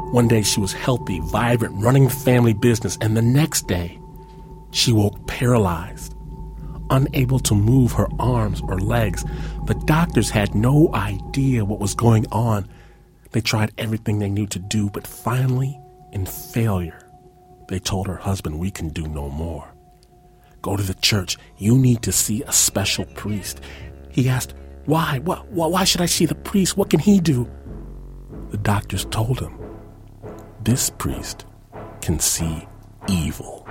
One day she was healthy, vibrant, running the family business, and the next day she woke paralyzed, unable to move her arms or legs. The doctors had no idea what was going on. They tried everything they knew to do, but finally, in failure, they told her husband, "We can do no more. Go to the church. You need to see a special priest." He asked, "Why? Why should I see the priest? What can he do?" The doctors told him, "This priest can see evil."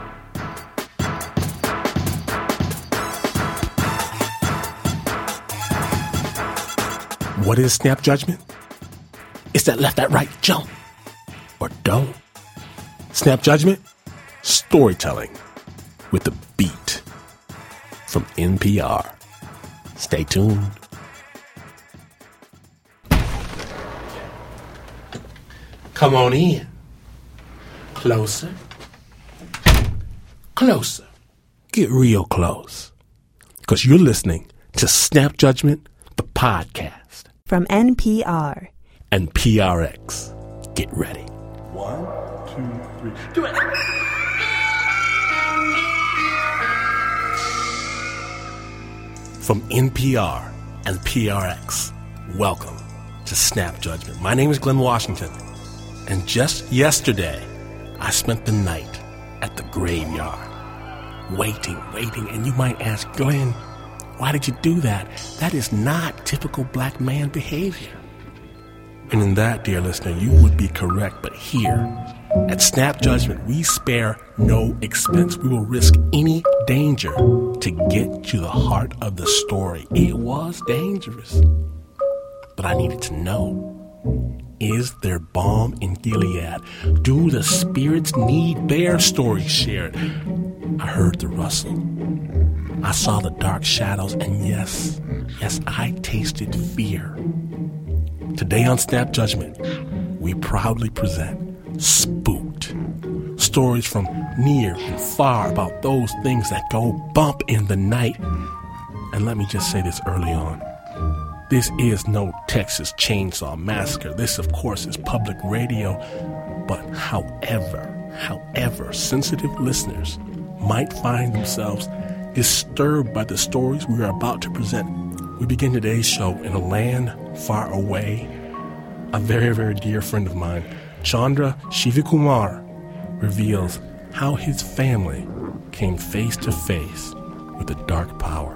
What is snap judgment? It's that left, that right, jump, or don't. Snap judgment? Storytelling with a beat from NPR. Stay tuned. Come on in. Closer. Closer. Get real close. Because you're listening to Snap Judgment, the podcast. From NPR. And PRX. Get ready. 1, 2, 3. Do it! From NPR and PRX, welcome to Snap Judgment. My name is Glenn Washington, and just yesterday, I spent the night at the graveyard, waiting, and you might ask, Glenn, why did you do that? That is not typical black man behavior. And in that, dear listener, you would be correct, but here, at Snap Judgment, we spare no expense. We will risk any danger to get to the heart of the story. It was dangerous. But I needed to know, is there balm in Gilead? Do the spirits need their story shared? I heard the rustle. I saw the dark shadows, and yes, I tasted fear. Today on Snap Judgment, we proudly present Spooked. Stories from near and far about those things that go bump in the night. And let me just say this early on. This is no Texas Chainsaw Massacre. This, of course, is public radio. But however, sensitive listeners might find themselves disturbed by the stories we are about to present. We begin today's show in a land far away. A very, very dear friend of mine, Chandra Shivakumar, reveals how his family came face to face with a dark power.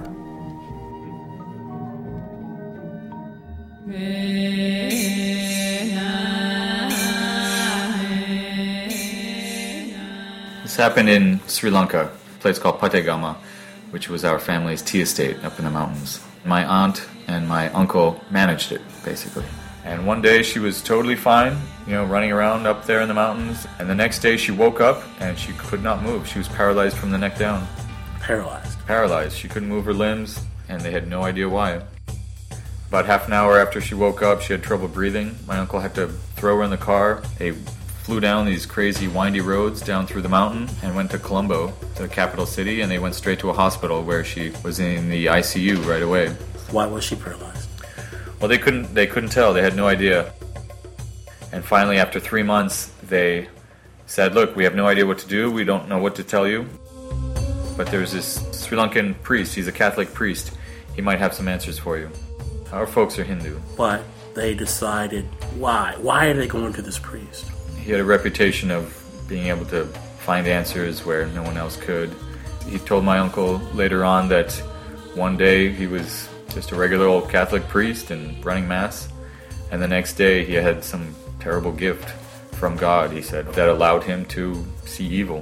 This happened in Sri Lanka, a place called Pategama, which was our family's tea estate up in the mountains. My aunt and my uncle managed it, basically. And one day she was totally fine, running around up there in the mountains. And the next day she woke up and she could not move. She was paralyzed from the neck down. Paralyzed. She couldn't move her limbs, and they had no idea why. About half an hour after she woke up, she had trouble breathing. My uncle had to throw her in the car. They flew down these crazy windy roads down through the mountain and went to Colombo, to the capital city, and they went straight to a hospital where she was in the ICU right away. Why was she paralyzed? Well, they couldn't tell. They had no idea. And finally, after 3 months, they said, "Look, we have no idea what to do. We don't know what to tell you. But there's this Sri Lankan priest. He's a Catholic priest. He might have some answers for you." Our folks are Hindu. But they decided, why? Why are they going to this priest? He had a reputation of being able to find answers where no one else could. He told my uncle later on that one day he was just a regular old Catholic priest and running Mass, and the next day he had some terrible gift from God, he said, that allowed him to see evil.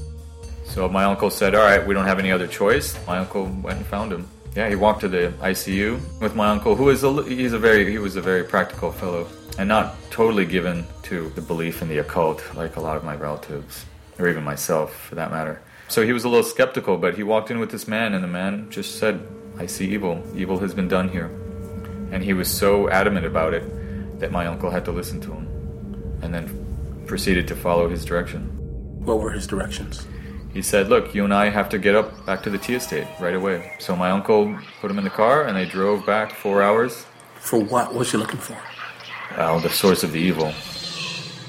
So my uncle said, "All right, we don't have any other choice." My uncle went and found him. Yeah, he walked to the ICU with my uncle, who is he was a very practical fellow, and not totally given to the belief in the occult like a lot of my relatives, or even myself for that matter. So he was a little skeptical, but he walked in with this man, and the man just said, "I see evil. Evil has been done here." And he was so adamant about it that my uncle had to listen to him, and then proceeded to follow his direction. What were his directions? He said, "Look, you and I have to get up back to the tea estate right away." So my uncle put him in the car, and they drove back 4 hours. For what was he looking for? Well, the source of the evil.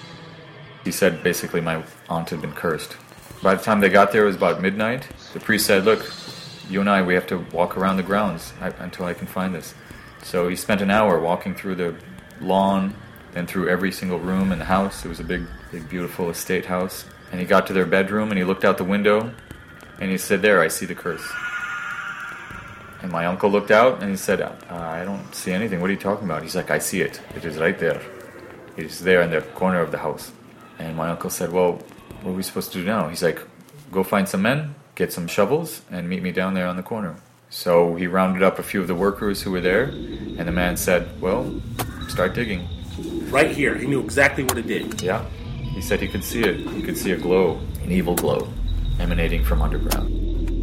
He said basically my aunt had been cursed. By the time they got there, it was about midnight. The priest said, look, you and I, we have to walk around the grounds until I can find this. So he spent an hour walking through the lawn, then through every single room in the house. It was a big, beautiful estate house. And he got to their bedroom and he looked out the window and he said, there, I see the curse. And my uncle looked out and he said, I don't see anything. What are you talking about? He's like, I see it. It is right there. It is there in the corner of the house. And my uncle said, well, what are we supposed to do now? He's like, go find some men, get some shovels, and meet me down there on the corner. So he rounded up a few of the workers who were there, and the man said, well, start digging. Right here. He knew exactly what to dig. Yeah. He said he could see it. He could see a glow, an evil glow, emanating from underground.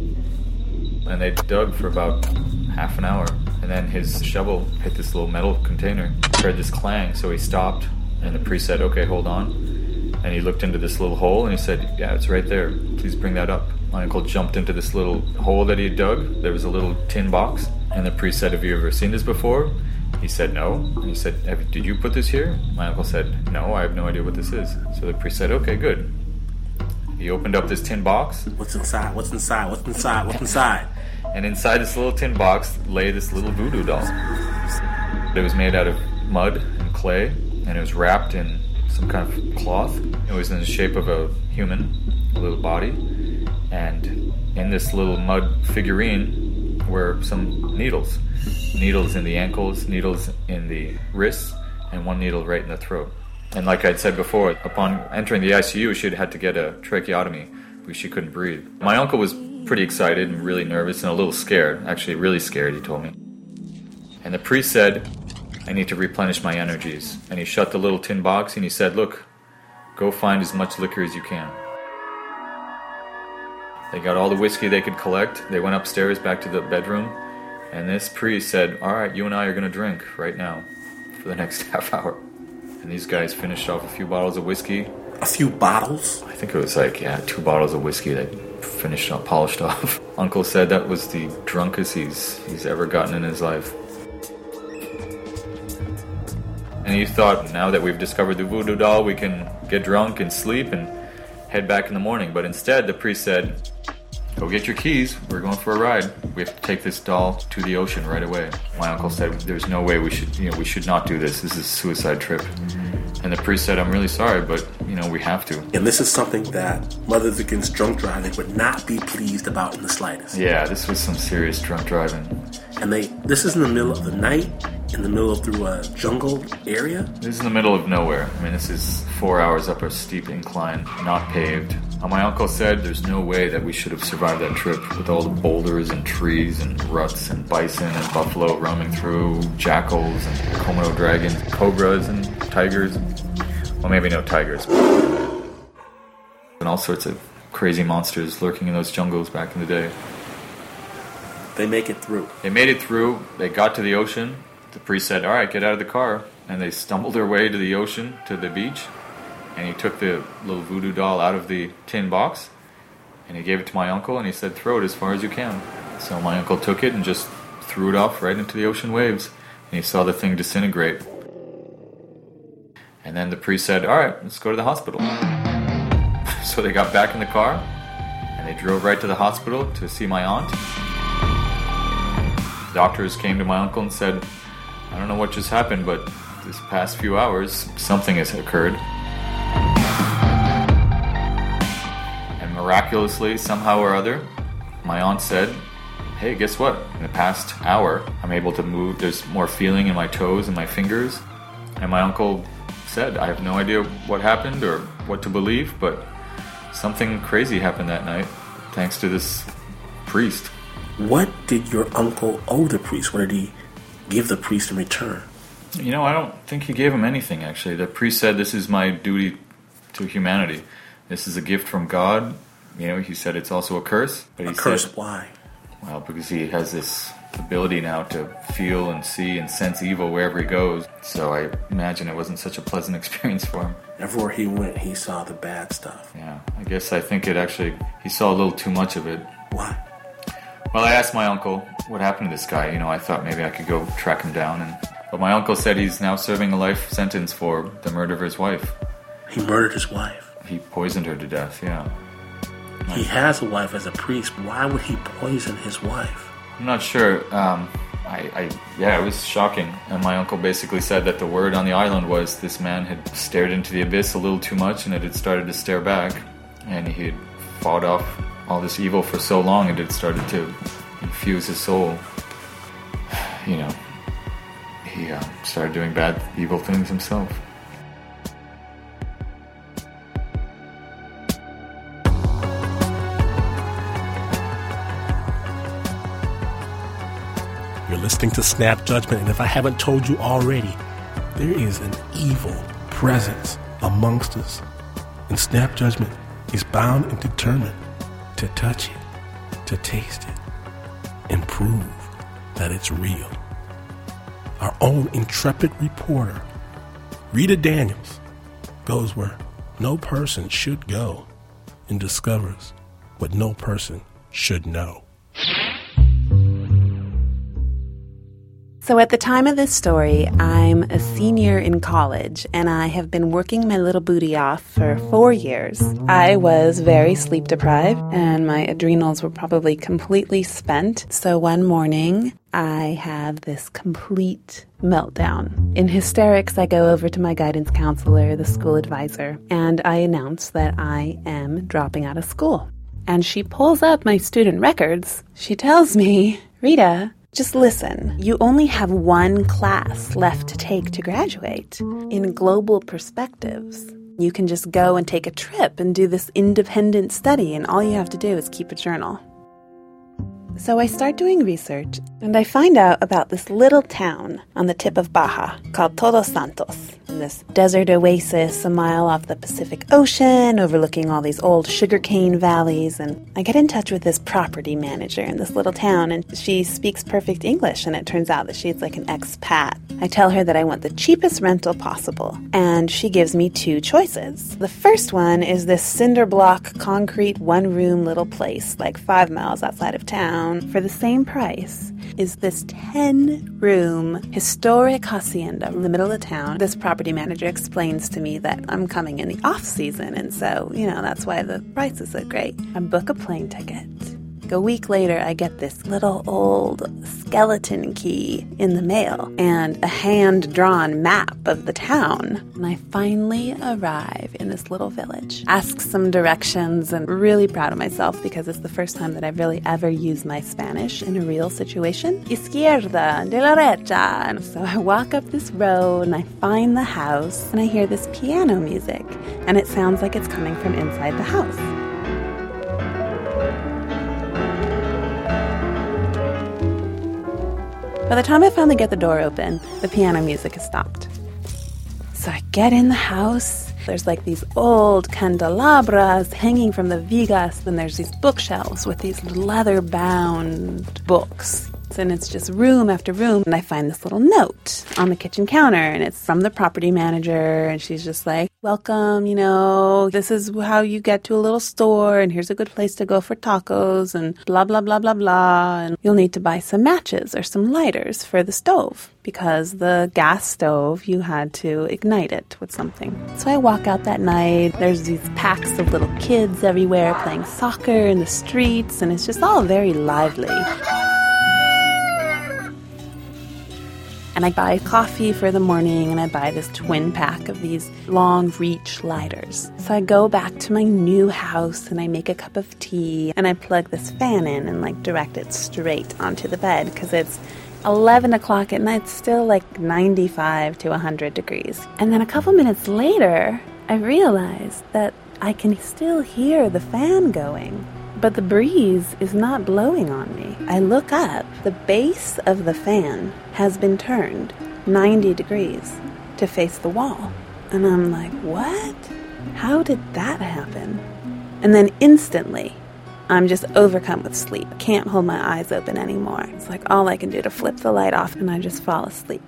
And they dug for about half an hour. And then his shovel hit this little metal container. Heard this clang, so he stopped. And the priest said, okay, hold on. And he looked into this little hole and he said, yeah, it's right there. Please bring that up. My uncle jumped into this little hole that he had dug. There was a little tin box. And the priest said, have you ever seen this before? He said, no. And he said, did you put this here? My uncle said, no, I have no idea what this is. So the priest said, okay, good. He opened up this tin box. What's inside? What's inside? What's inside? What's inside? And inside this little tin box lay this little voodoo doll. It was made out of mud and clay, and it was wrapped in some kind of cloth. It was in the shape of a human, a little body. And in this little mud figurine were some needles. Needles in the ankles, needles in the wrists, and one needle right in the throat. And like I'd said before, upon entering the ICU, she'd had to get a tracheotomy because she couldn't breathe. My uncle was pretty excited and really nervous and a little scared. Actually, really scared, he told me. And the priest said, I need to replenish my energies. And he shut the little tin box and he said, look, go find as much liquor as you can. They got all the whiskey they could collect. They went upstairs back to the bedroom. And this priest said, all right, you and I are going to drink right now for the next half hour. And these guys finished off a few bottles of whiskey. A few bottles? I think it was 2 bottles of whiskey they finished up, polished off. Uncle said that was the drunkest he's ever gotten in his life. And he thought, now that we've discovered the voodoo doll, we can get drunk and sleep and head back in the morning. But instead, the priest said, go get your keys, we're going for a ride. We have to take this doll to the ocean right away. My uncle said, there's no way we should not do this. This is a suicide trip. And the priest said, I'm really sorry, but, we have to. And this is something that Mothers Against Drunk Driving would not be pleased about in the slightest. Yeah, this was some serious drunk driving. And this is in the middle of the night, in the middle of through a jungle area? This is in the middle of nowhere. I mean, this is 4 hours up a steep incline, not paved. My uncle said there's no way that we should have survived that trip with all the boulders and trees and ruts and bison and buffalo roaming through, jackals and Komodo dragons, cobras and tigers. Well, maybe no tigers. And all sorts of crazy monsters lurking in those jungles back in the day. They make it through. They made it through. They got to the ocean. The priest said, all right, get out of the car. And they stumbled their way to the ocean, to the beach. And he took the little voodoo doll out of the tin box. And he gave it to my uncle. And he said, throw it as far as you can. So my uncle took it and just threw it off right into the ocean waves. And he saw the thing disintegrate. And then the priest said, all right, let's go to the hospital. So they got back in the car. And they drove right to the hospital to see my aunt. Doctors came to my uncle and said, I don't know what just happened, but this past few hours, something has occurred. And miraculously, somehow or other, my aunt said, hey, guess what? In the past hour, I'm able to move. There's more feeling in my toes and my fingers. And my uncle said, I have no idea what happened or what to believe, but something crazy happened that night, thanks to this priest. What did your uncle owe the priest? What did he give the priest in return? I don't think he gave him anything, actually. The priest said, this is my duty to humanity. This is a gift from God. He said it's also a curse. But a curse, why? Well, because he has this ability now to feel and see and sense evil wherever he goes. So I imagine it wasn't such a pleasant experience for him. Everywhere he went, he saw the bad stuff. Yeah, I think he saw a little too much of it. Why? Well, I asked my uncle what happened to this guy. I thought maybe I could go track him down. But my uncle said he's now serving a life sentence for the murder of his wife. He murdered his wife. He poisoned her to death, yeah. He has a wife as a priest. Why would he poison his wife? I'm not sure. It was shocking. And my uncle basically said that the word on the island was this man had stared into the abyss a little too much and it had started to stare back. And he had fought off all this evil for so long and it started to infuse his soul. You know, he started doing bad, evil things himself. You're listening to Snap Judgment, and if I haven't told you already, there is an evil presence amongst us. And Snap Judgment is bound and determined to touch it, to taste it, and prove that it's real. Our own intrepid reporter, Rita Daniels, goes where no person should go and discovers what no person should know. So at the time of this story, I'm a senior in college, and I have been working my little booty off for 4 years. I was very sleep deprived, and my adrenals were probably completely spent. So one morning, I have this complete meltdown. In hysterics, I go over to my guidance counselor, the school advisor, and I announce that I am dropping out of school. And she pulls up my student records. She tells me, Rita, just listen, you only have one class left to take to graduate. In global perspectives, you can just go and take a trip and do this independent study, and all you have to do is keep a journal. So I start doing research, and I find out about this little town on the tip of Baja called Todos Santos. In this desert oasis a mile off the Pacific Ocean, overlooking all these old sugarcane valleys. And I get in touch with this property manager in this little town, and she speaks perfect English, and it turns out that she's like an expat. I tell her that I want the cheapest rental possible, and she gives me 2 choices. The first one is this cinder block concrete one-room little place like 5 miles outside of town. For the same price is this 10-room historic hacienda in the middle of town. This property manager explains to me that I'm coming in the off-season, and so, that's why the price is so great. I book a plane ticket. A week later, I get this little old skeleton key in the mail and a hand-drawn map of the town. And I finally arrive in this little village. Ask some directions, and really proud of myself because it's the first time that I've really ever used my Spanish in a real situation. Izquierda, de la derecha. And so I walk up this road and I find the house and I hear this piano music. And it sounds like it's coming from inside the house. By the time I finally get the door open, the piano music has stopped. So I get in the house. There's like these old candelabras hanging from the vigas, and there's these bookshelves with these leather-bound books. And it's just room after room. And I find this little note on the kitchen counter, and it's from the property manager. And she's just like, welcome, this is how you get to a little store, and here's a good place to go for tacos, and blah, blah, blah, blah, blah. And you'll need to buy some matches or some lighters for the stove, because the gas stove, you had to ignite it with something. So I walk out that night. There's these packs of little kids everywhere playing soccer in the streets, and it's just all very lively. And I buy coffee for the morning, and I buy this twin pack of these long-reach lighters. So I go back to my new house, and I make a cup of tea, and I plug this fan in and, direct it straight onto the bed, because it's 11 o'clock at night, still 95 to 100 degrees. And then a couple minutes later, I realize that I can still hear the fan going. But the breeze is not blowing on me. I look up. The base of the fan has been turned 90 degrees to face the wall. And I'm like, what? How did that happen? And then instantly, I'm just overcome with sleep. I can't hold my eyes open anymore. It's like all I can do to flip the light off, and I just fall asleep.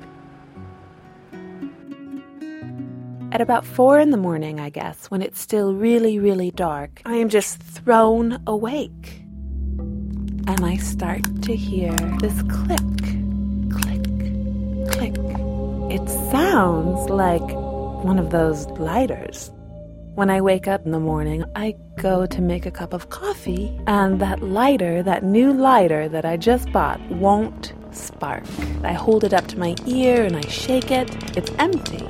At about 4 a.m, I guess, when it's still really, really dark, I am just thrown awake. And I start to hear this click, click, click. It sounds like one of those lighters. When I wake up in the morning, I go to make a cup of coffee, and that new lighter that I just bought, won't spark. I hold it up to my ear and I shake it. It's empty.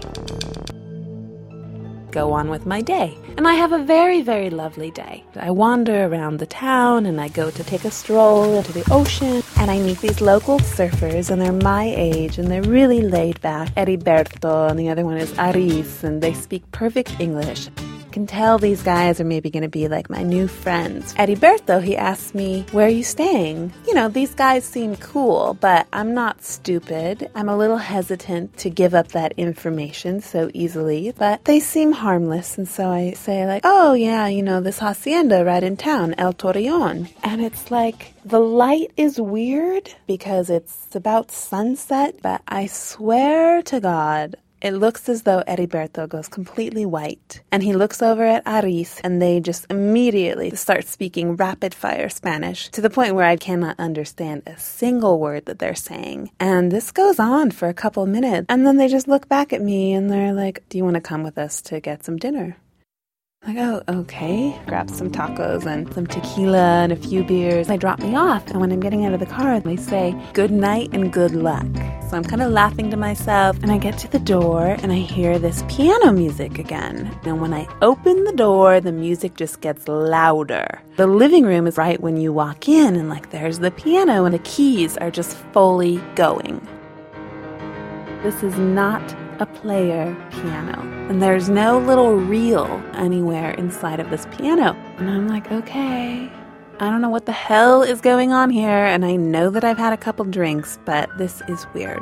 Go on with my day. And I have a very, very lovely day. I wander around the town and I go to take a stroll into the ocean, and I meet these local surfers, and they're my age and they're really laid back. Heriberto and the other one is Aris, and they speak perfect English. I can tell these guys are maybe going to be like my new friends. Heriberto, he asked me, "Where are you staying?" You know, these guys seem cool, but I'm not stupid. I'm a little hesitant to give up that information so easily, but they seem harmless, and so I say like, "Oh yeah, you know, this hacienda right in town, El Torreon." And it's like, the light is weird because it's about sunset, but I swear to God, it looks as though Heriberto goes completely white. And he looks over at Aris, and they just immediately start speaking rapid-fire Spanish to the point where I cannot understand a single word that they're saying. And this goes on for a couple minutes. And then they just look back at me, and they're like, "Do you want to come with us to get some dinner?" I go, "Okay." Grab some tacos and some tequila and a few beers. They drop me off, and when I'm getting out of the car, they say, "Good night and good luck." So I'm kind of laughing to myself, and I get to the door, and I hear this piano music again. And when I open the door, the music just gets louder. The living room is right when you walk in, and like there's the piano, and the keys are just fully going. This is not a player piano, and there's no little reel anywhere inside of this piano. And I'm like, okay, I don't know what the hell is going on here, and I know that I've had a couple drinks, but this is weird.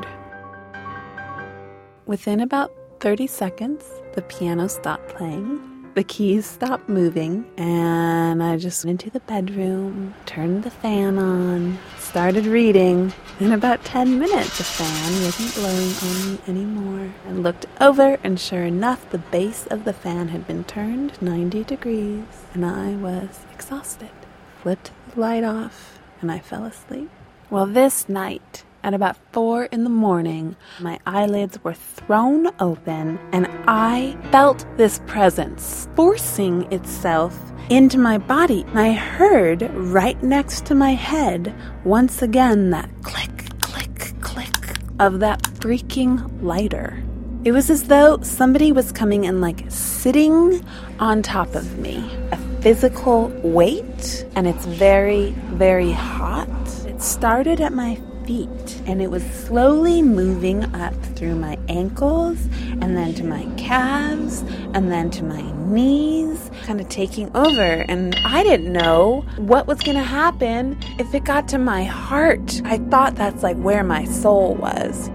Within about 30 seconds, the piano stopped playing, the keys stopped moving, and I just went into the bedroom, turned the fan on, started reading. In about 10 minutes, the fan wasn't blowing on me anymore. I looked over, and sure enough, the base of the fan had been turned 90 degrees, and I was exhausted. Flipped the light off, and I fell asleep. Well, this night, at about 4 in the morning, my eyelids were thrown open, and I felt this presence forcing itself into my body. And I heard right next to my head, once again, that click, click, click of that freaking lighter. It was as though somebody was coming and like sitting on top of me. A physical weight, and it's very, very hot. It started at my feet, and it was slowly moving up through my ankles, and then to my calves, and then to my knees, kind of taking over. And I didn't know what was going to happen if it got to my heart. I thought that's like where my soul was.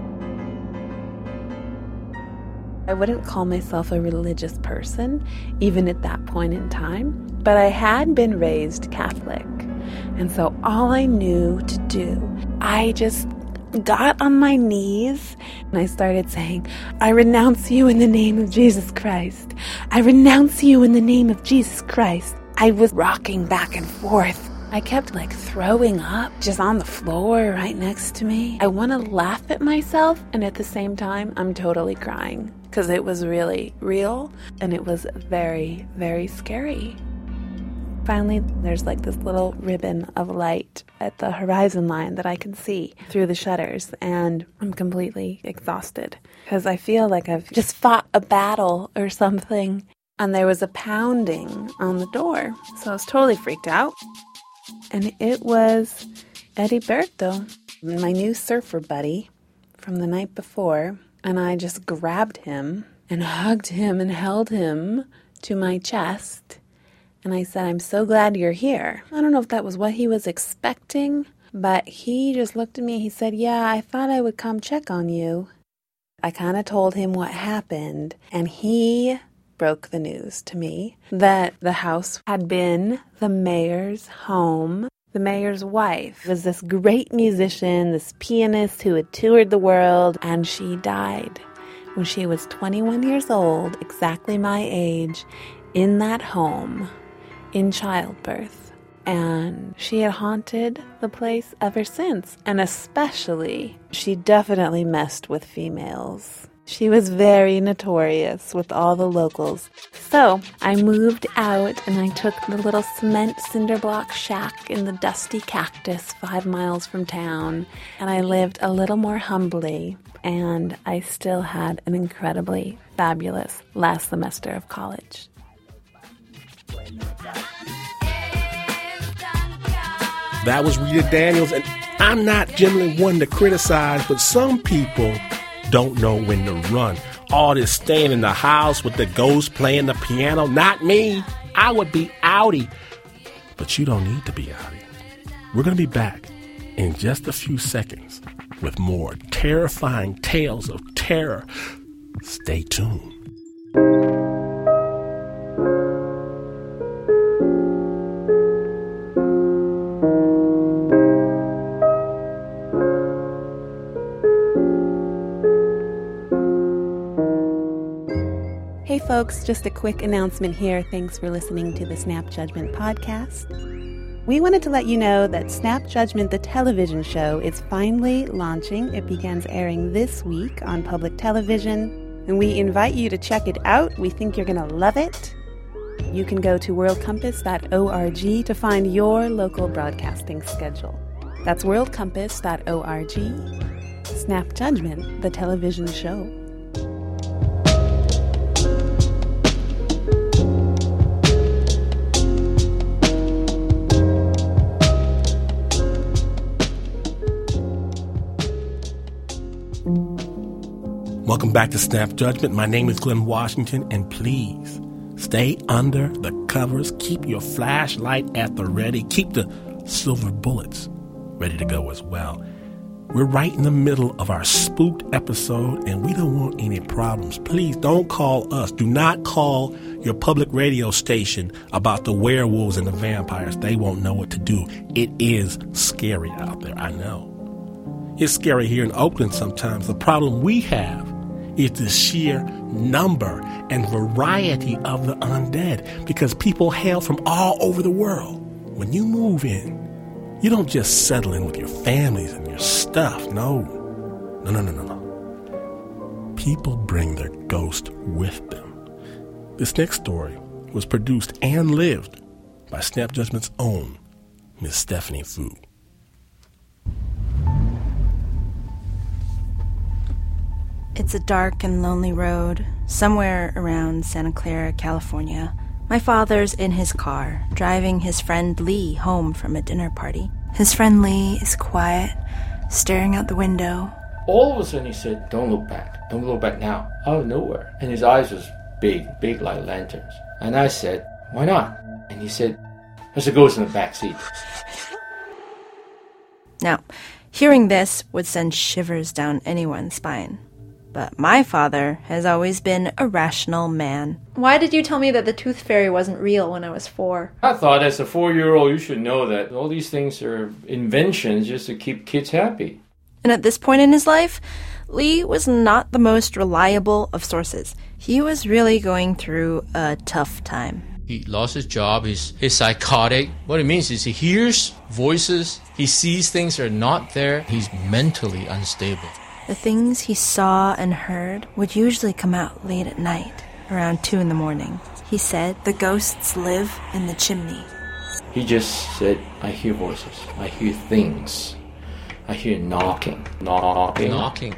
I wouldn't call myself a religious person, even at that point in time, but I had been raised Catholic. And so all I knew to do, I just got on my knees and I started saying, "I renounce you in the name of Jesus Christ. I renounce you in the name of Jesus Christ." I was rocking back and forth. I kept like throwing up just on the floor right next to me. I want to laugh at myself, and at the same time, I'm totally crying because it was really real and it was very, very scary. Finally, there's like this little ribbon of light at the horizon line that I can see through the shutters, and I'm completely exhausted because I feel like I've just fought a battle or something. And there was a pounding on the door, so I was totally freaked out. And it was Heriberto, my new surfer buddy from the night before, and I just grabbed him and hugged him and held him to my chest. And I said, "I'm so glad you're here." I don't know if that was what he was expecting, but he just looked at me. He said, "Yeah, I thought I would come check on you." I kind of told him what happened, and he broke the news to me that the house had been the mayor's home. The mayor's wife was this great musician, this pianist who had toured the world, and she died when she was 21 years old, exactly my age, in that home, in childbirth. And she had haunted the place ever since. And especially, she definitely messed with females. She was very notorious with all the locals. So I moved out and I took the little cement cinder block shack in the dusty cactus 5 miles from town, and I lived a little more humbly, and I still had an incredibly fabulous last semester of college. That was Rita Daniels, and I'm not generally one to criticize, but some people don't know when to run. All this staying in the house with the ghost playing the piano, not me. I would be outie. But you don't need to be outie. We're going to be back in just a few seconds with more terrifying tales of terror. Stay tuned. Hey folks, just a quick announcement here. Thanks for listening to the Snap Judgment podcast. We wanted to let you know that Snap Judgment, the television show, is finally launching. It begins airing this week on public television, and we invite you to check it out. We think you're going to love it. You can go to worldcompass.org to find your local broadcasting schedule. That's worldcompass.org. Snap Judgment, the television show. Welcome back to Snap Judgment. My name is Glenn Washington, and please stay under the covers. Keep your flashlight at the ready. Keep the silver bullets ready to go as well. We're right in the middle of our spooked episode, and we don't want any problems. Please don't call us. Do not call your public radio station about the werewolves and the vampires. They won't know what to do. It is scary out there, I know. It's scary here in Oakland sometimes. The problem we have is the sheer number and variety of the undead, because people hail from all over the world. When you move in, you don't just settle in with your families and your stuff. No. People bring their ghost with them. This next story was produced and lived by Snap Judgment's own Miss Stephanie Fu. It's a dark and lonely road, somewhere around Santa Clara, California. My father's in his car, driving his friend Lee home from a dinner party. His friend Lee is quiet, staring out the window. All of a sudden he said, "Don't look back. Don't look back now." Out of nowhere. And his eyes was big like lanterns. And I said, "Why not?" And he said, "There's a ghost in the back seat." Now, hearing this would send shivers down anyone's spine. But my father has always been a rational man. Why did you tell me that the tooth fairy wasn't real when I was 4? I thought as a 4-year-old you should know that all these things are inventions just to keep kids happy. And at this point in his life, Lee was not the most reliable of sources. He was really going through a tough time. He lost his job. He's psychotic. What it means is he hears voices. He sees things that are not there. He's mentally unstable. The things he saw and heard would usually come out late at night, around 2 a.m. He said the ghosts live in the chimney. He just said, "I hear voices. I hear things. I hear knocking. Knocking.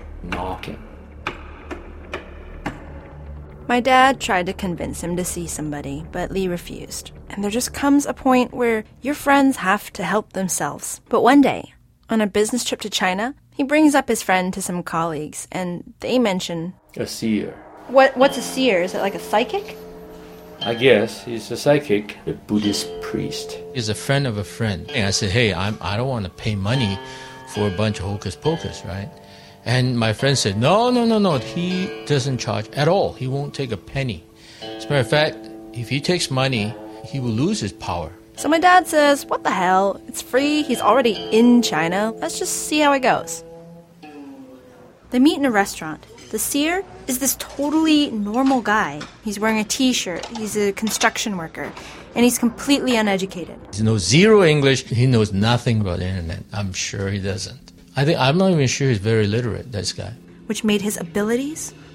My dad tried to convince him to see somebody, but Lee refused. And there just comes a point where your friends have to help themselves. But one day, on a business trip to China, he brings up his friend to some colleagues, and they mention... a seer. What's a seer? Is it like a psychic? I guess he's a psychic, a Buddhist priest. He's a friend of a friend. And I said, "Hey, I don't want to pay money for a bunch of hocus pocus, right?" And my friend said, No. He doesn't charge at all. He won't take a penny. As a matter of fact, if he takes money, he will lose his power. So my dad says, what the hell? It's free. He's already in China. Let's just see how it goes. They meet in a restaurant. The seer is this totally normal guy. He's wearing a t-shirt. He's a construction worker. And he's completely uneducated. He knows zero English. He knows nothing about the internet. I'm sure he doesn't. I'm not even sure he's very literate, this guy. Which made his abilities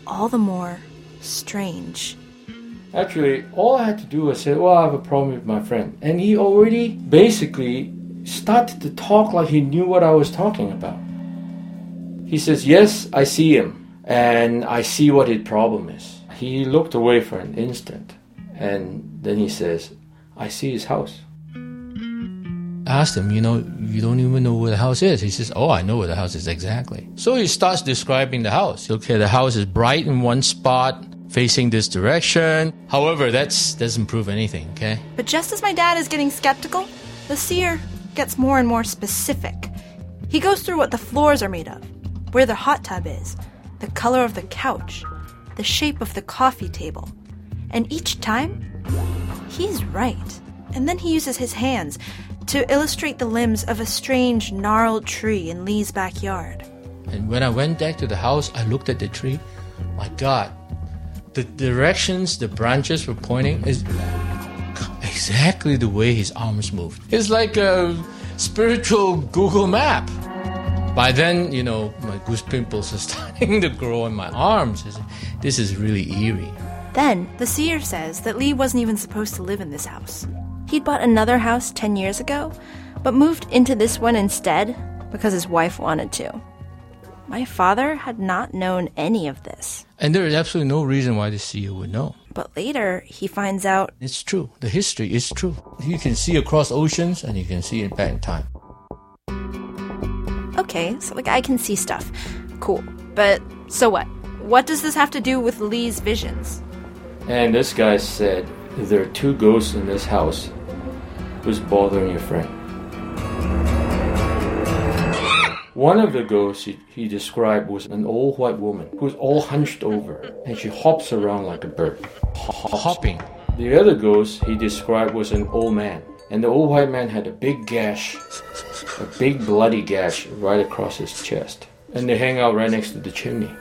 all the more strange. Actually, all I had to do was say, well, I have a problem with my friend. And he already basically started to talk like he knew what I was talking about. He says, yes, I see him, and I see what his problem is. He looked away for an instant, and then he says, I see his house. I asked him, you don't even know where the house is. He says, oh, I know where the house is exactly. So he starts describing the house. Okay, the house is bright in one spot, facing this direction. However, that doesn't prove anything, okay? But just as my dad is getting skeptical, the seer gets more and more specific. He goes through what the floors are made of, where the hot tub is, the color of the couch, the shape of the coffee table. And each time, he's right. And then he uses his hands to illustrate the limbs of a strange, gnarled tree in Lee's backyard. And when I went back to the house, I looked at the tree. My God, the directions the branches were pointing is exactly the way his arms moved. It's like a spiritual Google map. By then, my goose pimples are starting to grow on my arms. This is really eerie. Then, the seer says that Lee wasn't even supposed to live in this house. He'd bought another house 10 years ago, but moved into this one instead because his wife wanted to. My father had not known any of this. And there is absolutely no reason why the seer would know. But later, he finds out it's true. The history is true. You can see across oceans and you can see it back in time. Okay, so I can see stuff. Cool. But so what? What does this have to do with Lee's visions? And this guy said, there are two ghosts in this house. Who's bothering your friend? One of the ghosts he described was an old white woman who's all hunched over, and she hops around like a bird. Hopping. The other ghost he described was an old man, and the old white man had a big gash, a big bloody gash right across his chest, and they hang out right next to the chimney.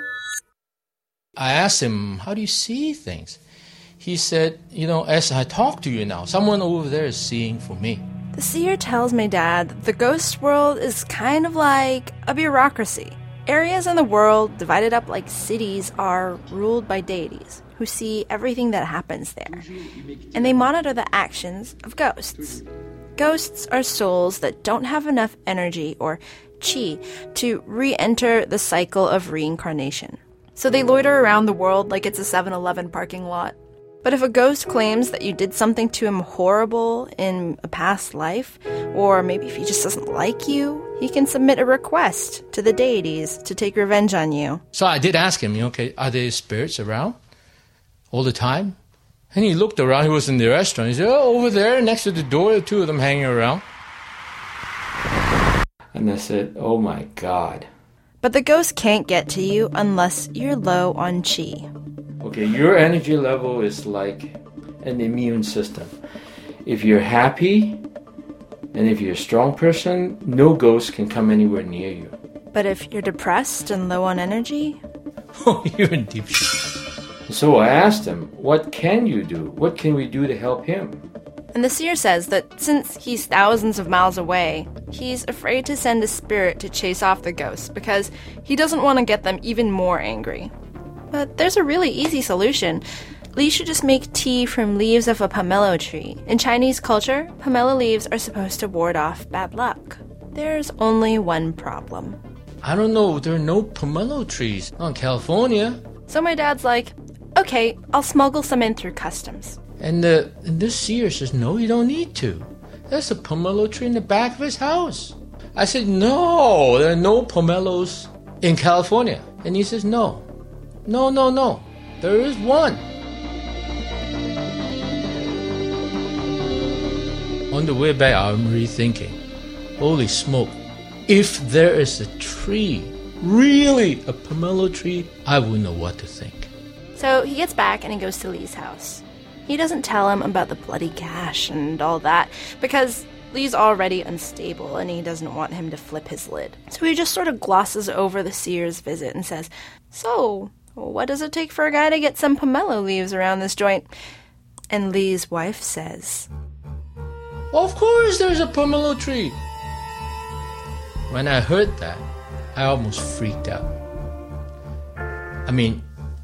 I asked him, how do you see things? He said, as I talk to you now, someone over there is seeing for me. The seer tells my dad that the ghost world is kind of like a bureaucracy. Areas in the world, divided up like cities, are ruled by deities who see everything that happens there. And they monitor the actions of ghosts. Ghosts are souls that don't have enough energy or chi to re-enter the cycle of reincarnation. So they loiter around the world like it's a 7-Eleven parking lot. But if a ghost claims that you did something to him horrible in a past life, or maybe if he just doesn't like you, he can submit a request to the deities to take revenge on you. So I did ask him, are there spirits around all the time? And he looked around, he was in the restaurant. He said, over there next to the door, the two of them hanging around. And I said, oh my God. But the ghost can't get to you unless you're low on chi. Okay, your energy level is like an immune system. If you're happy and if you're a strong person, no ghost can come anywhere near you. But if you're depressed and low on energy? Oh, you're in deep shit. So I asked him, what can you do? What can we do to help him? And the seer says that since he's thousands of miles away, he's afraid to send a spirit to chase off the ghosts because he doesn't want to get them even more angry. But there's a really easy solution. Lee should just make tea from leaves of a pomelo tree. In Chinese culture, pomelo leaves are supposed to ward off bad luck. There's only one problem. I don't know, there are no pomelo trees in California. So my dad's like, okay, I'll smuggle some in through customs. And this seer says, no, you don't need to. There's a pomelo tree in the back of his house. I said, no, there are no pomelos in California. And he says, no, there is one. On the way back, I'm rethinking, holy smoke, if there is a tree, really a pomelo tree, I wouldn't know what to think. So he gets back and he goes to Lee's house. He doesn't tell him about the bloody gash and all that because Lee's already unstable and he doesn't want him to flip his lid. So he just sort of glosses over the seer's visit and says, so, what does it take for a guy to get some pomelo leaves around this joint? And Lee's wife says, of course there's a pomelo tree. When I heard that, I almost freaked out. I mean,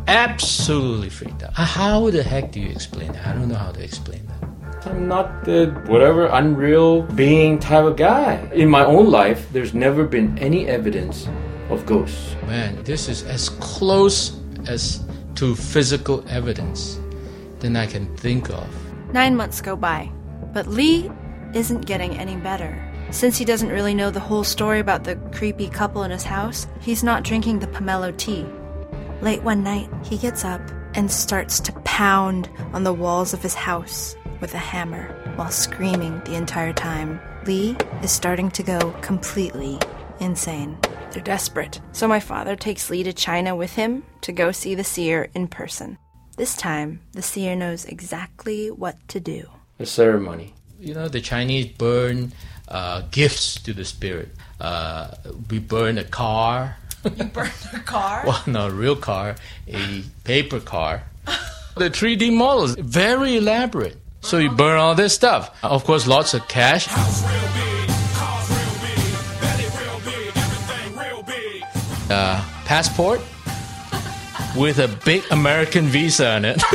Absolutely freaked out. How the heck do you explain that? I don't know how to explain that. I'm not the whatever unreal being type of guy. In my own life, there's never been any evidence of ghosts. Man, this is as close as to physical evidence than I can think of. 9 months go by, but Lee isn't getting any better. Since he doesn't really know the whole story about the creepy couple in his house, he's not drinking the pomelo tea. Late one night, he gets up and starts to pound on the walls of his house with a hammer while screaming the entire time. Lee is starting to go completely insane. They're desperate. So my father takes Lee to China with him to go see the seer in person. This time, the seer knows exactly what to do. A ceremony. You know, the Chinese burn gifts to the spirit. We burn a car. You burned a car? Well, not a real car, a paper car. The 3D models, very elaborate. So you burn all this stuff. Of course, lots of cash. Passport with a big American visa on it.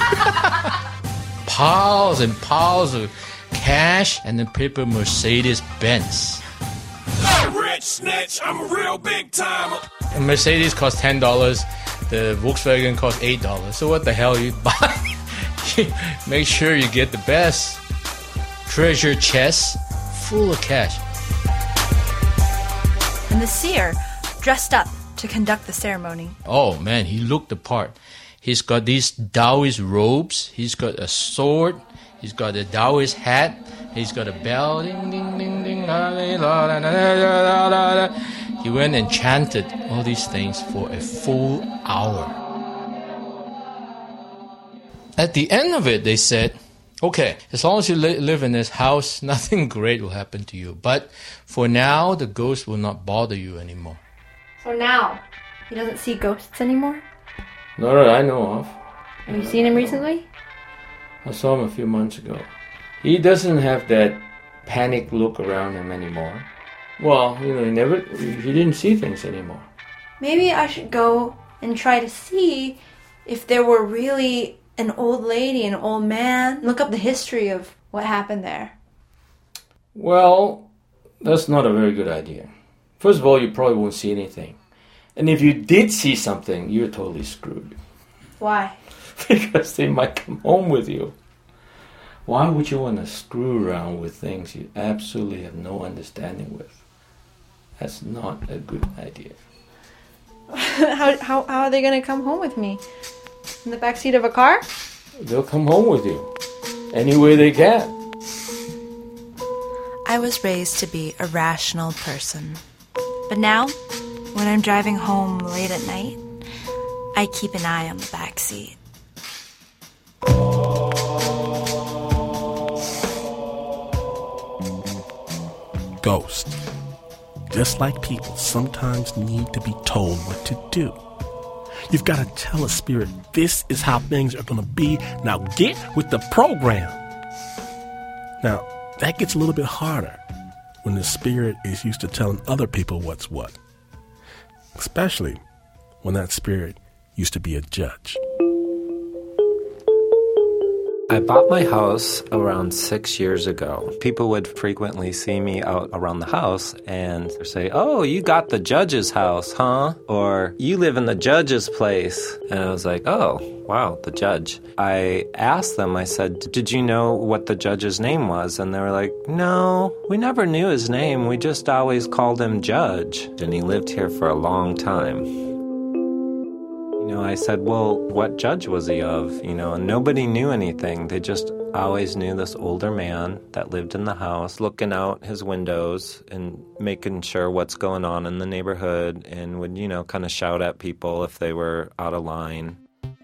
Piles and piles of cash and then paper Mercedes-Benz. I'm rich snitch, I'm a real big timer. A Mercedes costs $10, the Volkswagen costs $8. So what the hell you buy? Make sure you get the best. Treasure chest full of cash. And the seer dressed up to conduct the ceremony. Oh man, he looked the part. He's got these Taoist robes. He's got a sword. He's got a Taoist hat. He's got a bell. Ding, ding, ding, ding. He went and chanted all these things for a full hour. At the end of it, they said, okay, as long as you live in this house, nothing great will happen to you. But for now, the ghost will not bother you anymore. So now, he doesn't see ghosts anymore? Not that I know of. Have you seen him recently? I saw him a few months ago. He doesn't have that panic look around him anymore. Well, you know, he didn't see things anymore. Maybe I should go and try to see if there were really an old lady, an old man. Look up the history of what happened there. Well, that's not a very good idea. First of all, you probably won't see anything. And if you did see something, you're totally screwed. Why? Because they might come home with you. Why would you want to screw around with things you absolutely have no understanding with? That's not a good idea. How are they going to come home with me? In the backseat of a car? They'll come home with you. Any way they can. I was raised to be a rational person. But now, when I'm driving home late at night, I keep an eye on the backseat. Ghost. Just like people sometimes need to be told what to do. You've got to tell a spirit, this is how things are going to be. Now get with the program. Now, that gets a little bit harder when the spirit is used to telling other people what's what. Especially when that spirit used to be a judge. I bought my house around 6 years ago. People would frequently see me out around the house and say, "Oh, you got the judge's house, huh?" Or, "You live in the judge's place." And I was like, "Oh, wow, the judge." I asked them, I said, "Did you know what the judge's name was?" And they were like, "No, we never knew his name. We just always called him Judge." And he lived here for a long time. I said, "Well, what judge was he of?" And nobody knew anything. They just always knew this older man that lived in the house, looking out his windows and making sure what's going on in the neighborhood, and would, kind of shout at people if they were out of line.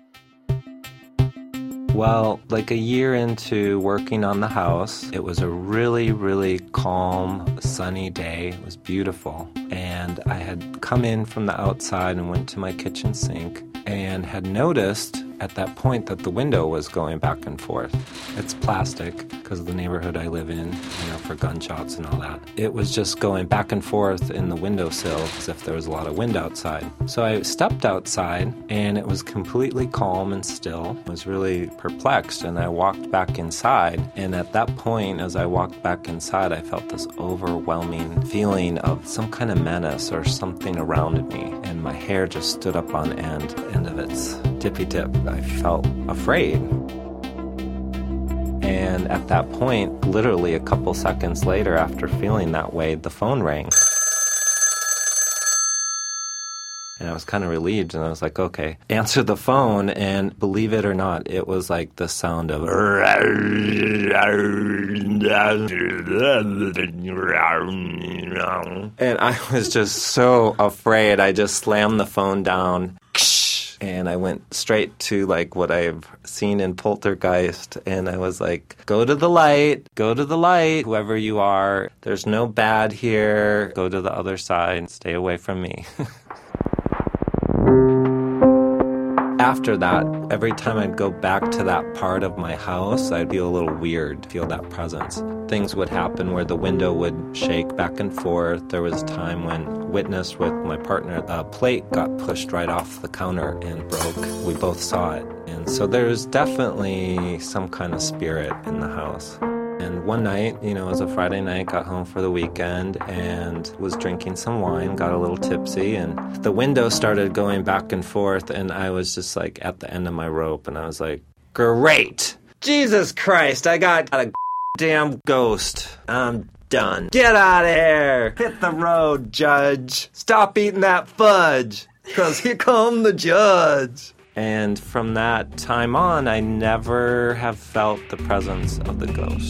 Well, like a year into working on the house, it was a really, really calm, sunny day. It was beautiful. And I had come in from the outside and went to my kitchen sink and had noticed at that point that the window was going back and forth. It's plastic because of the neighborhood I live in, for gunshots and all that. It was just going back and forth in the windowsill as if there was a lot of wind outside. So I stepped outside and it was completely calm and still. I was really perplexed and I walked back inside. And at that point, as I walked back inside, I felt this overwhelming feeling of some kind of menace or something around me. And my hair just stood up on end of its tippy tip. I felt afraid. And at that point, literally a couple seconds later, after feeling that way, the phone rang. And I was kind of relieved, and I was like, okay. Answer the phone, and believe it or not, it was like the sound of... And I was just so afraid. I just slammed the phone down. And I went straight to like what I've seen in Poltergeist. And I was like, go to the light, whoever you are. There's no bad here. Go to the other side, stay away from me. After that, every time I'd go back to that part of my house, I'd feel a little weird, feel that presence. Things would happen where the window would shake back and forth. There was a time when witnessed with my partner, a plate got pushed right off the counter and broke. We both saw it. And so there's definitely some kind of spirit in the house. And one night, it was a Friday night, got home for the weekend and was drinking some wine, got a little tipsy, and the window started going back and forth, and I was just like at the end of my rope, and I was like, great! Jesus Christ, I got a damn ghost. I'm done. Get out of here! Hit the road, Judge! Stop eating that fudge! 'Cause here come the judge! And from that time on, I never have felt the presence of the ghost.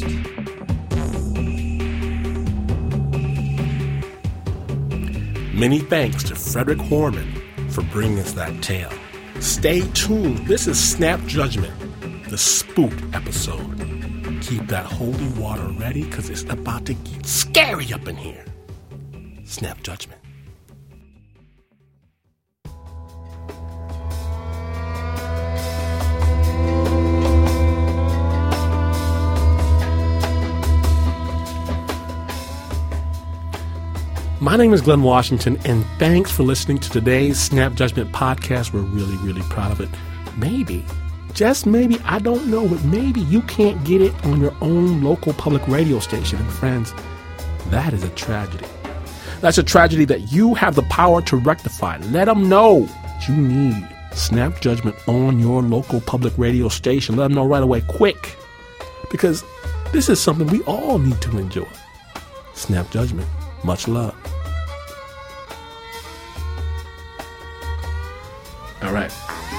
Many thanks to Frederick Horman for bringing us that tale. Stay tuned. This is Snap Judgment, the spook episode. Keep that holy water ready because it's about to get scary up in here. Snap Judgment. My name is Glenn Washington, and thanks for listening to today's Snap Judgment podcast. We're really, really proud of it. Maybe, just maybe, I don't know, but maybe you can't get it on your own local public radio station. And friends, that is a tragedy. That's a tragedy that you have the power to rectify. Let them know that you need Snap Judgment on your local public radio station. Let them know right away, quick, because this is something we all need to enjoy. Snap Judgment. Much love. All right.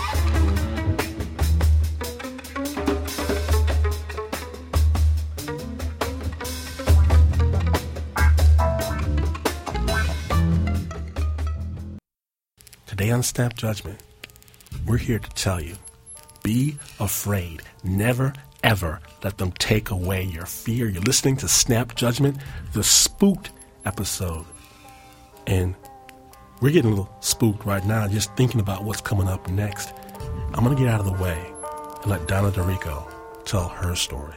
Today on Snap Judgment, we're here to tell you, be afraid. Never, ever let them take away your fear. You're listening to Snap Judgment, the spooked episode. And we're getting a little spooked right now just thinking about what's coming up next. I'm going to get out of the way and let Donna DeRico tell her story.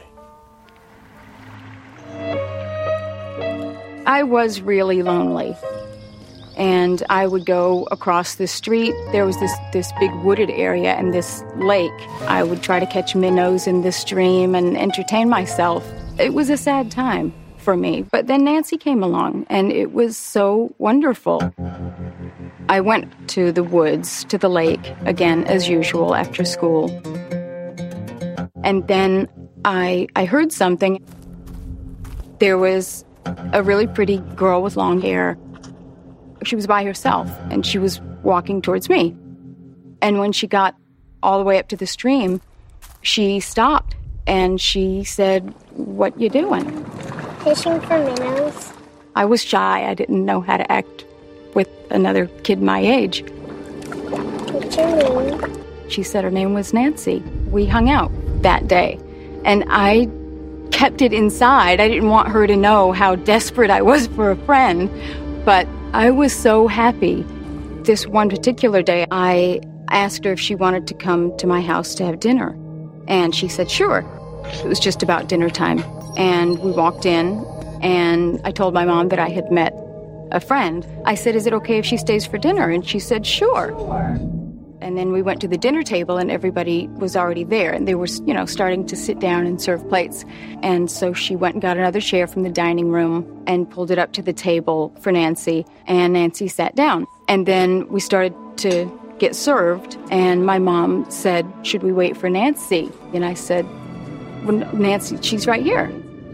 I was really lonely. And I would go across the street. There was this big wooded area and this lake. I would try to catch minnows in the stream and entertain myself. It was a sad time for me. But then Nancy came along, and it was so wonderful. I went to the woods, to the lake, again, as usual, after school. And then I heard something. There was a really pretty girl with long hair. She was by herself, and she was walking towards me. And when she got all the way up to the stream, she stopped, and she said, "What you doing?" Fishing for minnows. I was shy. I didn't know how to act with another kid my age. What's your name? She said her name was Nancy. We hung out that day, and I kept it inside. I didn't want her to know how desperate I was for a friend, but I was so happy. This one particular day, I I asked her if she wanted to come to my house to have dinner. And she said, sure. It was just about dinner time. And we walked in, and I told my mom that I had met a friend. I said, is it okay if she stays for dinner? And she said, sure. And then we went to the dinner table, and everybody was already there. And they were, starting to sit down and serve plates. And so she went and got another chair from the dining room and pulled it up to the table for Nancy. And Nancy sat down. And then we started to get served. And my mom said, should we wait for Nancy? And I said, well, Nancy, she's right here.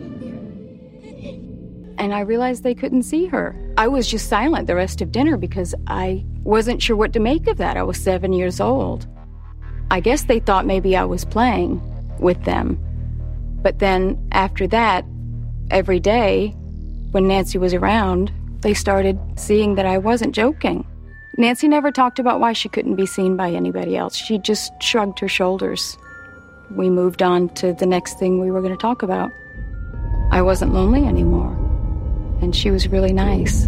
And I realized they couldn't see her. I was just silent the rest of dinner because I wasn't sure what to make of that. I was 7 years old. I guess they thought maybe I was playing with them. But then after that, every day, when Nancy was around, they started seeing that I wasn't joking. Nancy never talked about why she couldn't be seen by anybody else. She just shrugged her shoulders. We moved on to the next thing we were going to talk about. I wasn't lonely anymore. And she was really nice.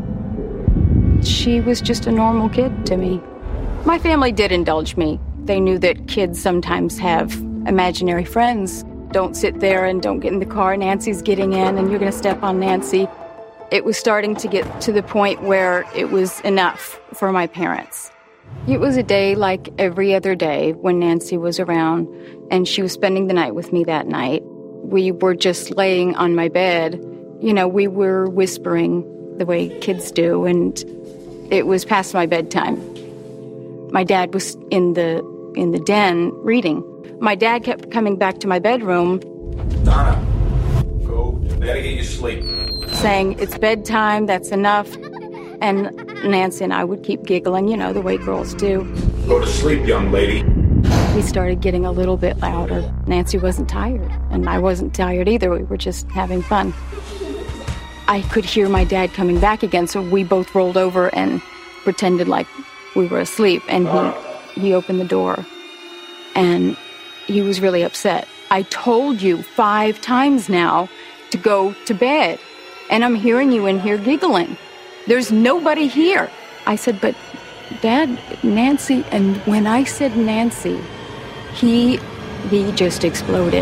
She was just a normal kid to me. My family did indulge me. They knew that kids sometimes have imaginary friends. Don't sit there and don't get in the car. Nancy's getting in and you're going to step on Nancy. It was starting to get to the point where it was enough for my parents. It was a day like every other day when Nancy was around, and she was spending the night with me that night. We were just laying on my bed. We were whispering the way kids do, and it was past my bedtime. My dad was in the den reading. My dad kept coming back to my bedroom. Donna, go to bed and get your sleep. Saying, it's bedtime, that's enough. And Nancy and I would keep giggling, the way girls do. Go to sleep, young lady. We started getting a little bit louder. Nancy wasn't tired, and I wasn't tired either. We were just having fun. I could hear my dad coming back again, so we both rolled over and pretended like we were asleep. And he opened the door, and he was really upset. I told you 5 times now to go to bed, and I'm hearing you in here giggling. There's nobody here. I said, but Dad, Nancy, and when I said Nancy, he just exploded.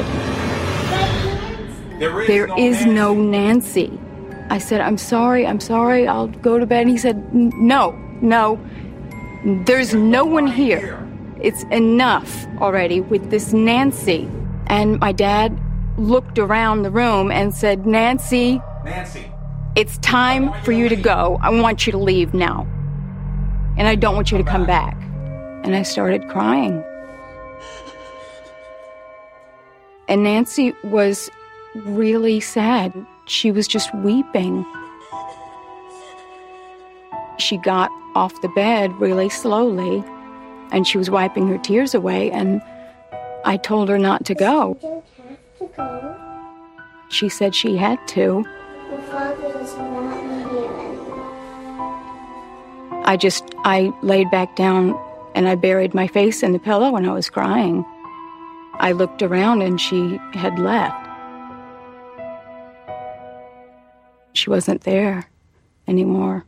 There is no Nancy. I said, I'm sorry, I'll go to bed. And he said, no, there's no one here. It's enough already with this Nancy. And my dad looked around the room and said, Nancy, it's time for you to go. I want you to leave now. And I don't want you to come back. And I started crying. And Nancy was really sad. She was just weeping. She got off the bed really slowly, and she was wiping her tears away, and I told her not to go. You have to go. She said she had to. Your father doesn't want me here. I laid back down, and I buried my face in the pillow, and I was crying. I looked around, and she had left. She wasn't there anymore.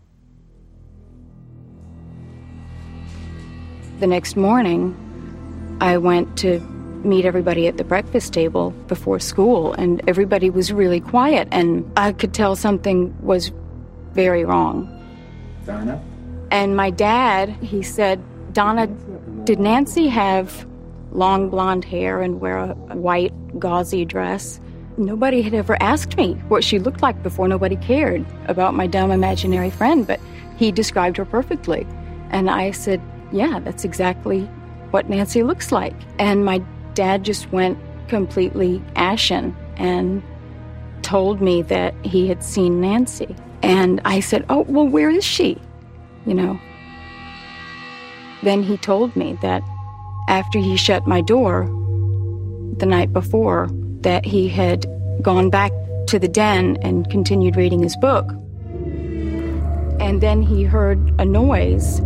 The next morning, I went to meet everybody at the breakfast table before school, and everybody was really quiet, and I could tell something was very wrong. Donna? And my dad, he said, Donna, did Nancy have long blonde hair and wear a white gauzy dress? Nobody had ever asked me what she looked like before. Nobody cared about my dumb imaginary friend, but he described her perfectly. And I said, yeah, that's exactly what Nancy looks like. And my dad just went completely ashen and told me that he had seen Nancy. And I said, oh, well, where is she? Then he told me that after he shut my door the night before, that he had gone back to the den and continued reading his book. And then he heard a noise.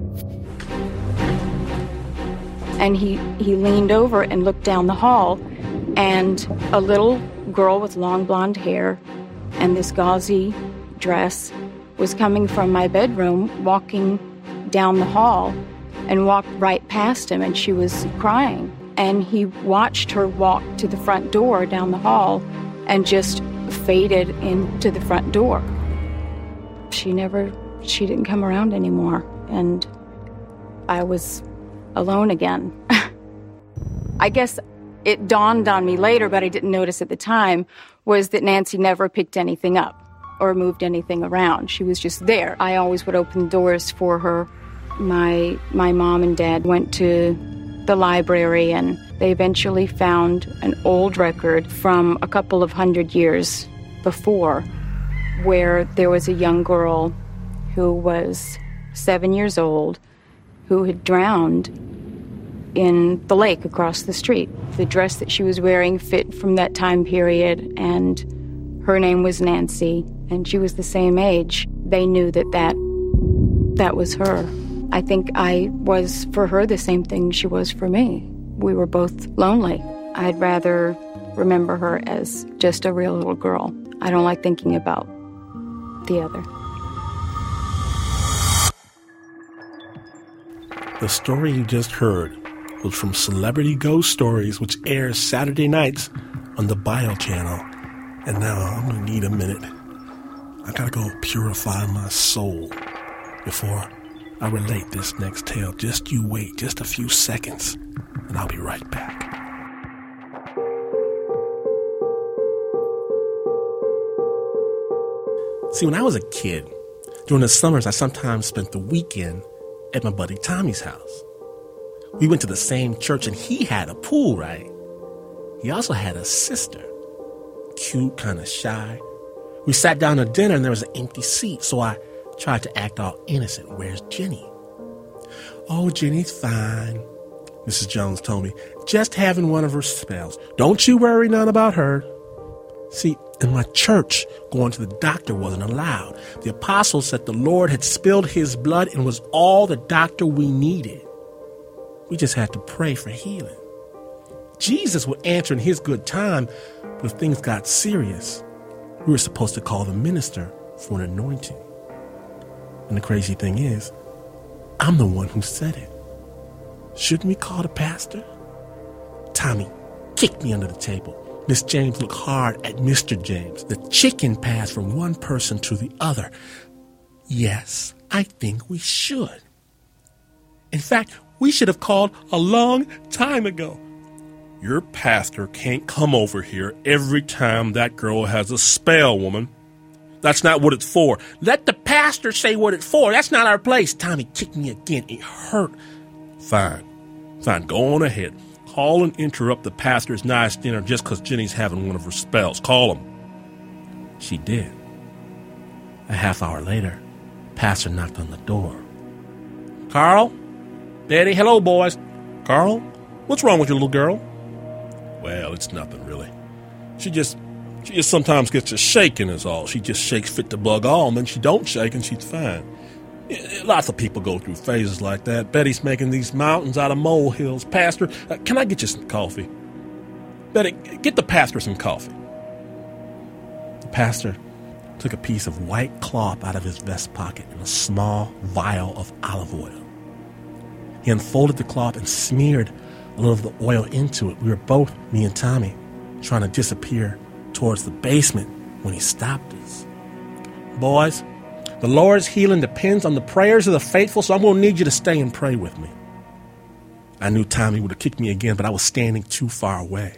And he leaned over and looked down the hall, and a little girl with long blonde hair and this gauzy dress was coming from my bedroom, walking down the hall, and walked right past him, and she was crying. And he watched her walk to the front door down the hall and just faded into the front door. She didn't come around anymore, and I was alone again. I guess it dawned on me later, but I didn't notice at the time, was that Nancy never picked anything up or moved anything around. She was just there. I always would open doors for her. My mom and dad went to the library, and they eventually found an old record from a couple of 100 years before, where there was a young girl who was 7 years old who had drowned in the lake across the street. The dress that she was wearing fit from that time period, and her name was Nancy, and she was the same age. They knew that was her. I think I was for her the same thing she was for me. We were both lonely. I'd rather remember her as just a real little girl. I don't like thinking about the other. The story you just heard was from Celebrity Ghost Stories, which airs Saturday nights on the Bio channel. And now I'm going to need a minute. I got to go purify my soul before I relate this next tale. Just you wait just a few seconds, and I'll be right back. See, when I was a kid, during the summers, I sometimes spent the weekend at my buddy Tommy's house. We went to the same church, and he had a pool, right? He also had a sister. Cute, kind of shy. We sat down to dinner, and there was an empty seat, so I tried to act all innocent. Where's Jenny? Oh, Jenny's fine, Mrs. Jones told me. Just having one of her spells. Don't you worry none about her. See, in my church, going to the doctor wasn't allowed. The apostle said the Lord had spilled his blood and was all the doctor we needed. We just had to pray for healing. Jesus would answer in his good time, but if things got serious, we were supposed to call the minister for an anointing. And the crazy thing is, I'm the one who said it. Shouldn't we call the pastor? Tommy kicked me under the table. Miss James looked hard at Mr. James. The chicken passed from one person to the other. Yes, I think we should. In fact, we should have called a long time ago. Your pastor can't come over here every time that girl has a spell, woman. That's not what it's for. Let the pastor say what it's for. That's not our place. Tommy kicked me again. It hurt. Fine, go on ahead. Call and interrupt the pastor's nice dinner just because Jenny's having one of her spells. Call him. She did. A half hour later, pastor knocked on the door. Carl? Betty? Hello, boys. Carl? What's wrong with your little girl? Well, it's nothing, really. She just sometimes gets a shaking is all. She just shakes fit to bug all, and then she don't shake and she's fine. Lots of people go through phases like that. Betty's making these mountains out of molehills. Pastor, can I get you some coffee? Betty, get the pastor some coffee. The pastor took a piece of white cloth out of his vest pocket and a small vial of olive oil. He unfolded the cloth and smeared a little of the oil into it. We were both, me and Tommy, trying to disappear towards the basement when he stopped us. Boys, the Lord's healing depends on the prayers of the faithful, so I'm going to need you to stay and pray with me. I knew Tommy would have kicked me again, but I was standing too far away.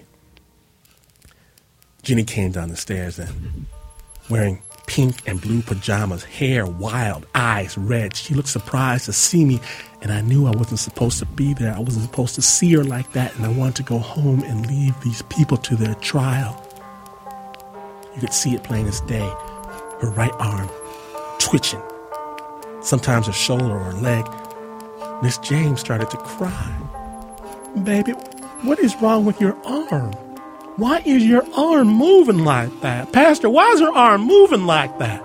Jenny came down the stairs and, wearing pink and blue pajamas, hair wild, eyes red. She looked surprised to see me, and I knew I wasn't supposed to be there. I wasn't supposed to see her like that, and I wanted to go home and leave these people to their trial. You could see it plain as day. Her right arm twitching. Sometimes her shoulder or her leg. Miss James started to cry. Baby, what is wrong with your arm? Why is your arm moving like that? Pastor, why is her arm moving like that?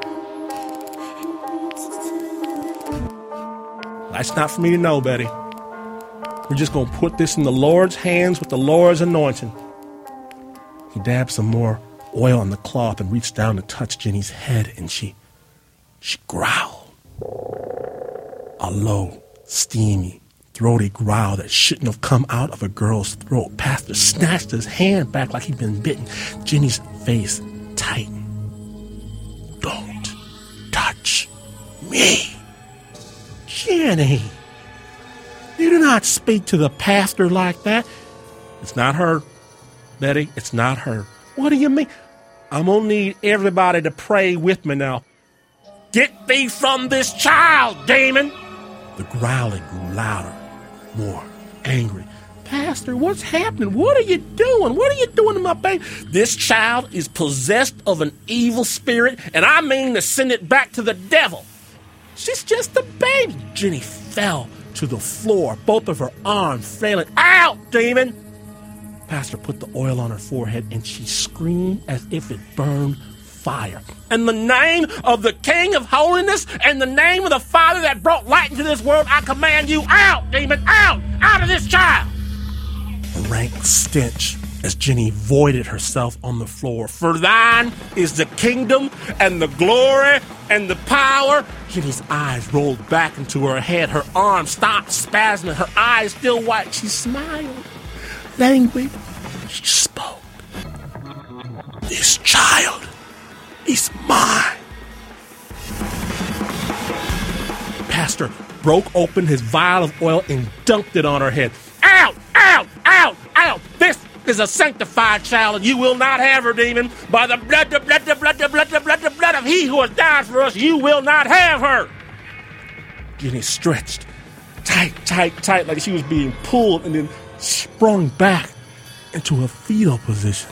That's not for me to know, Betty. We're just going to put this in the Lord's hands with the Lord's anointing. He dabbed some more oil on the cloth and reached down to touch Jenny's head, and she growled. A low, steamy, throaty growl that shouldn't have come out of a girl's throat. Pastor snatched his hand back like he'd been bitten. Jenny's face tightened. Don't touch me. Jenny, you do not speak to the pastor like that. It's not her, Betty. It's not her. What do you mean? I'm going to need everybody to pray with me now. Get thee from this child, demon! The growling grew louder, more angry. Pastor, what's happening? What are you doing? What are you doing to my baby? This child is possessed of an evil spirit, and I mean to send it back to the devil. She's just a baby. Jenny fell to the floor, both of her arms flailing. Out, demon! Pastor put the oil on her forehead, and she screamed as if it burned fire. In the name of the King of Holiness and the name of the Father that brought light into this world, I command you out, demon, out! Out of this child! A rank stench as Jenny voided herself on the floor. For thine is the kingdom and the glory and the power. Jenny's eyes rolled back into her head. Her arms stopped spasming. Her eyes still white. She smiled. Language, she spoke. This child is mine. Pastor broke open his vial of oil and dumped it on her head. Out! Out! Out! Out! This is a sanctified child, and you will not have her, demon. By the blood of he who has died for us, you will not have her. Jenny stretched tight, like she was being pulled, and then sprung back into a fetal position.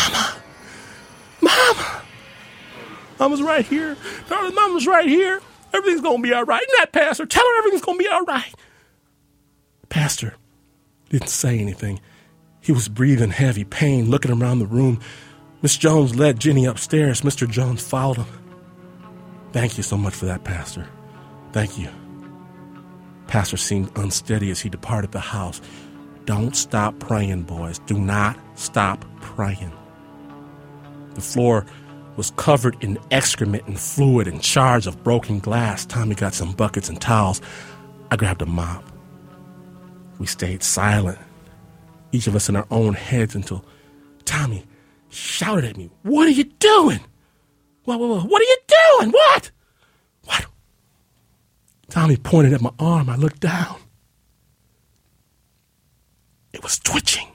Mama! Mama's right here. Darling, Mama's right here. Everything's going to be all right. Isn't that, Pastor? Tell her everything's going to be all right. Pastor didn't say anything. He was breathing heavy pain, looking around the room. Miss Jones led Jenny upstairs. Mr. Jones followed him. Thank you so much for that, Pastor. Thank you. Pastor seemed unsteady as he departed the house. Don't stop praying, boys. Do not stop praying. The floor was covered in excrement and fluid and shards of broken glass. Tommy got some buckets and towels. I grabbed a mop. We stayed silent, each of us in our own heads, until Tommy shouted at me, "What are you doing? What are you doing? What? Tommy pointed at my arm. I looked down. It was twitching.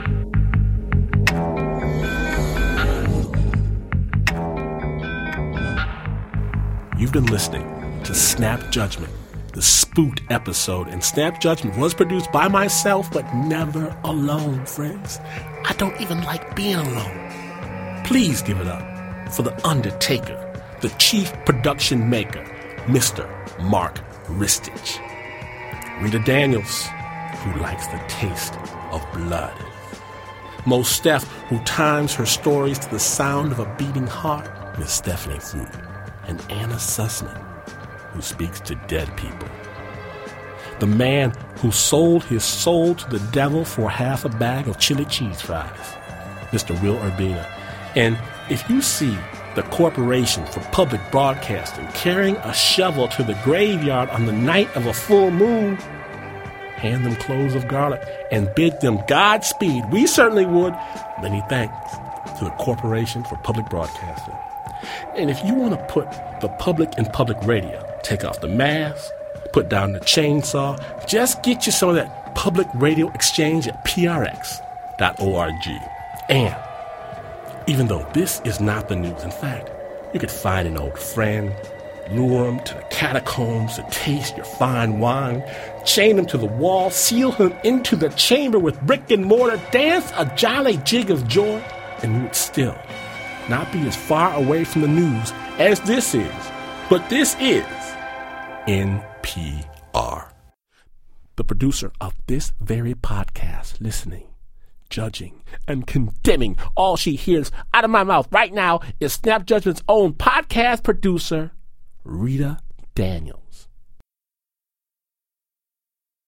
You've been listening to Snap Judgment, the Spooked episode. And Snap Judgment was produced by myself, but never alone, friends. I don't even like being alone. Please give it up for the Undertaker, the chief production maker, Mr. Mark Ristich. Rita Daniels, who likes the taste of blood. Mo Steph, who times her stories to the sound of a beating heart. Miss Stephanie Fu. And Anna Sussman, who speaks to dead people. The man who sold his soul to the devil for half a bag of chili cheese fries, Mr. Will Urbina. And if you see the Corporation for Public Broadcasting carrying a shovel to the graveyard on the night of a full moon, hand them cloves of garlic and bid them Godspeed. We certainly would. Many thanks to the Corporation for Public Broadcasting. And if you want to put the public in public radio, take off the mask, put down the chainsaw, just get you some of that public radio exchange at prx.org. And even though this is not the news, in fact, you could find an old friend, lure him to the catacombs to taste your fine wine, chain him to the wall, seal him into the chamber with brick and mortar, dance a jolly jig of joy, and you would still not be as far away from the news as this is. But this is NPR. The producer of this very podcast, listening, judging, and condemning all she hears out of my mouth right now, is Snap Judgment's own podcast producer, Rita Daniels.